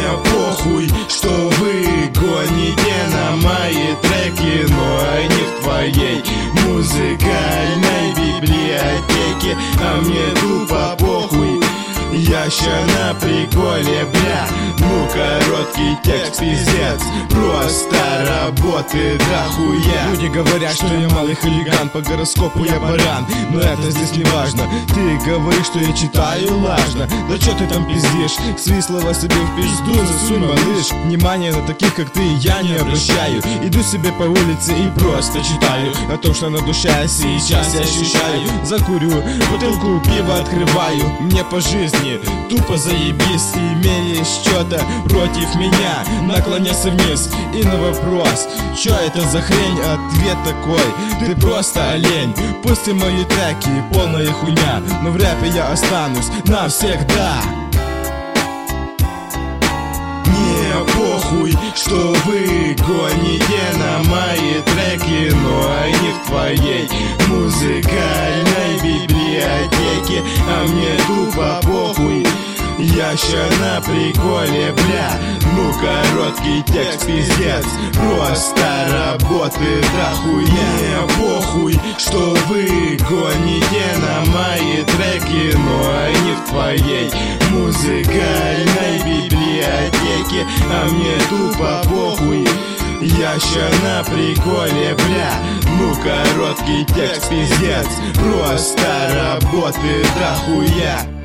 похуй, что вы гоните на мои треки, но они в твоей музыкальной библиотеке, а мне тупо похуй. Я ща на приколе, бля, ну короткий текст, пиздец, просто работы дохуя. Люди говорят, что я малый хулиган, по гороскопу я баран, но это здесь не важно. Ты говоришь, что я читаю влажно. Да чё ты там пиздишь? Свои слова себе в пизду засунь, малыш. Внимание на таких, как ты, я не обращаю. Иду себе по улице и просто читаю о том, что на душе сейчас я ощущаю. Закурю, бутылку пива открываю. Мне по жизни тупо заебись, имеешь что-то против меня, наклоняйся вниз и на вопрос, чё это за хрень, ответ такой: ты просто олень. Пусть и мои треки полная хуйня, но в рэпе я останусь навсегда. Мне похуй, что вы гоните на мои треки, но они в твоей музыкальной библиотеке, а мне тупо похуй. Я ща на приколе, бля, ну короткий текст, пиздец, просто работы дохуя. Мне похуй, что вы гоните на мои треки, но они в твоей музыкальной библиотеке, а мне тупо похуй. Я ща на приколе, бля, ну короткий текст, пиздец, просто работы дохуя.